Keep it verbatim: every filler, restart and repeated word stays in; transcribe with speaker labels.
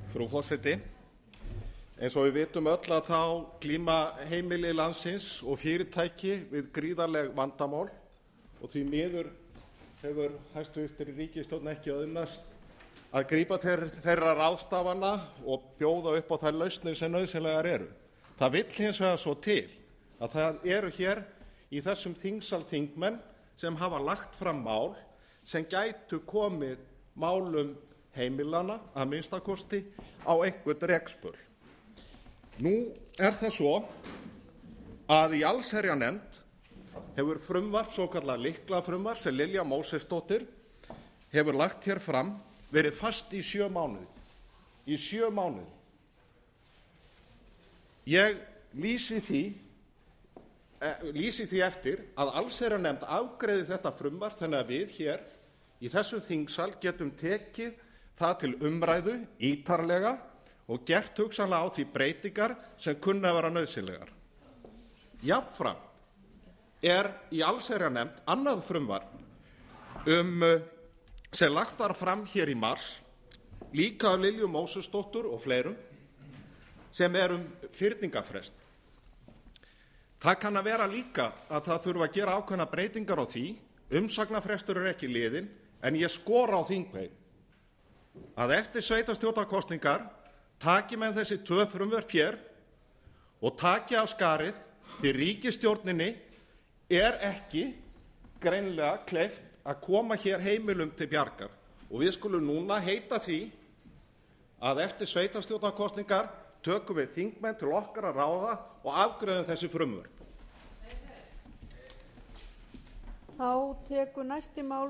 Speaker 1: Frú forseti. Eins og við vitum öll að þá glíma heimili landsins og fyrirtæki við gríðarleg vandamál og því miður hefur hæstvirtri ríkisstjórn ekki auðnast að grípa til þeirra ráðstafana og bjóða upp á þær lausnir sem nauðsynlegar eru. Það vill hins vegar svo til að það eru hér í þessum þingsal þingmenn sem hafa lagt fram mál sem gætu komið málum heimilanna að minnsta kosti á einhvern rekspöl. Nú er það svo að í allsherjarnefnd hefur frumvarp, svokallað lyklafrumvarp sem Lilja Mósesdóttir hefur lagt hér fram, verið fast í sjö mánuði. Í sjö mánuði. Ég lýsi því, eh, lýsi því eftir að allsherjarnefnd afgreiði þetta frumvarp þannig að við hér í þessum þingsal getum tekið það til umræðu ítarlega og gert hugsanlega á því breytingar sem kunna að vera nauðsynlegar. Jafnframt er í allsherjarnefnd annað frumvarp um, sem lagt var fram hér í mars, líka af Lilju Mósesdóttur og fleirum, sem er um fyrningarfrest. Það kann að vera líka að það þurfa að gera ákveðna breytingar á því, umsagnarfrestur er ekki liðinn, en ég skora á þingheim að eftir sveitarstjórnarkosningar taki menn þessi tvö frumvörp hér og taki af skarið því ríkisstjórninni er ekki greinilega kleift að koma hér heimilum til bjargar og við skulum núna heita því að eftir sveitarstjórnarkosningar tökum við þingmenn til okkar að ráða og afgreiðum þessi frumvörp.
Speaker 2: Þá tekur næsti mál